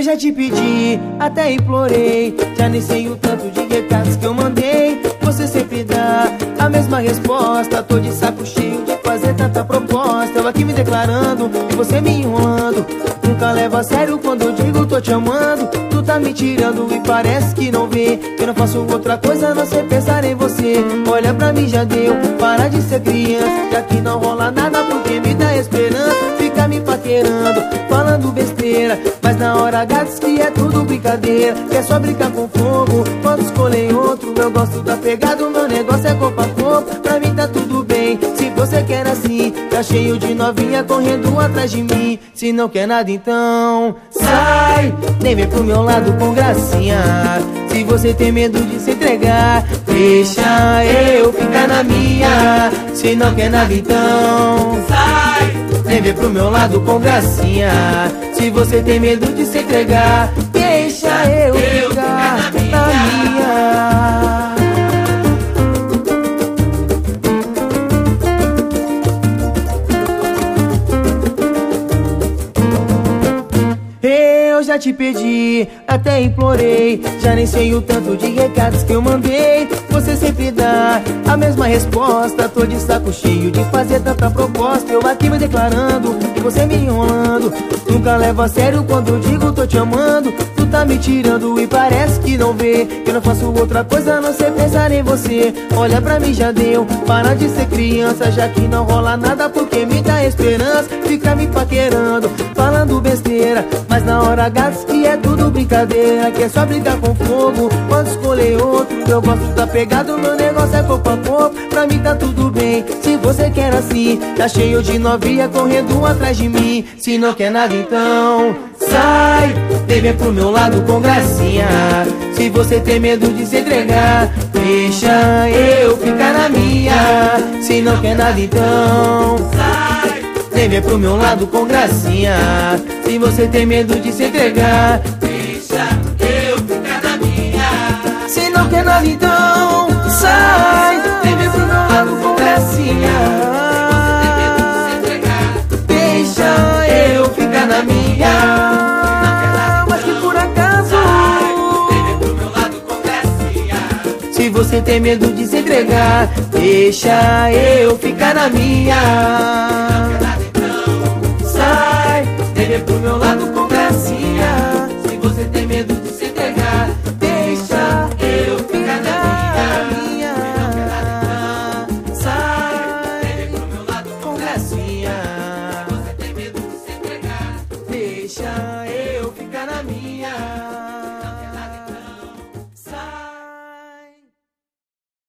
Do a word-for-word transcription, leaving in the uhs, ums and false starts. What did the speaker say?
já te pedi, até implorei, já nem sei o tanto de recados que eu mandei. Você sempre dá a mesma resposta, tô de saco cheio de fazer tanta proposta. Eu aqui me declarando e você me enrolando. Nunca leva a sério quando eu digo tô te amando. Tu tá me tirando e parece que não vê que eu não faço outra coisa a não ser pensar em você. Olha pra mim, já deu, para de ser criança, já que não rola nada porque me dá esperança. Fica me paquerando, falando besteira, mas na hora H diz que é tudo brincadeira. Quer só brincar com fogo, pode escolher outro. Eu gosto da pegada, o meu negócio é corpo a corpo. Pra mim tá tudo bem, se você quer assim. Tá cheio de novinha correndo atrás de mim. Se não quer nada então sai, nem vem pro meu lado com gracinha. Se você tem medo de se entregar, deixa eu ficar na minha. Se não quer nada então sai, nem vem pro meu lado com gracinha. Se você tem medo de se entregar, deixa eu, eu ficar, ficar na minha. Eu já te pedi, até implorei, já nem sei o tanto de recados que eu mandei. Você sempre dá a mesma resposta, tô de saco cheio de fazer tanta proposta. Eu aqui me declarando e você me enrolando. Nunca levo a sério quando eu digo tô te amando. Tu tá me tirando e parece que não vê que eu não faço outra coisa a não ser pensar em você. Olha pra mim, já deu, para de ser criança, já que não rola nada porque me dá esperança. Fica me paquerando, falando besteira, mas na hora H diz que é tudo brincadeira. Que é só brincar com fogo, pode escolher outro. Eu gosto da pegada, o meu negócio é corpo a corpo. Pra mim tá tudo bem, se você quer assim. Tá cheio de novinha correndo atrás de mim. Se não quer nada então sai, vem pro meu lado com gracinha. Se você tem medo de se entregar, deixa eu ficar na minha. Se não quer nada então sai, vem pro meu lado com gracinha. Se você tem medo de se entregar, deixa eu ficar na minha. Se não quer nada então sai, vem pro meu lado com gracinha. Se você tem medo de se entregar, deixa eu ficar na minha. Mas que por acaso sai, vem pro meu lado com gracinha. Se você tem medo de se entregar, deixa eu ficar na minha. Vem pro meu lado com gracinha. Se você tem medo de se entregar, deixa eu ficar na minha. Sai, vem pro meu lado com gracinha. Se você tem medo de se entregar, deixa eu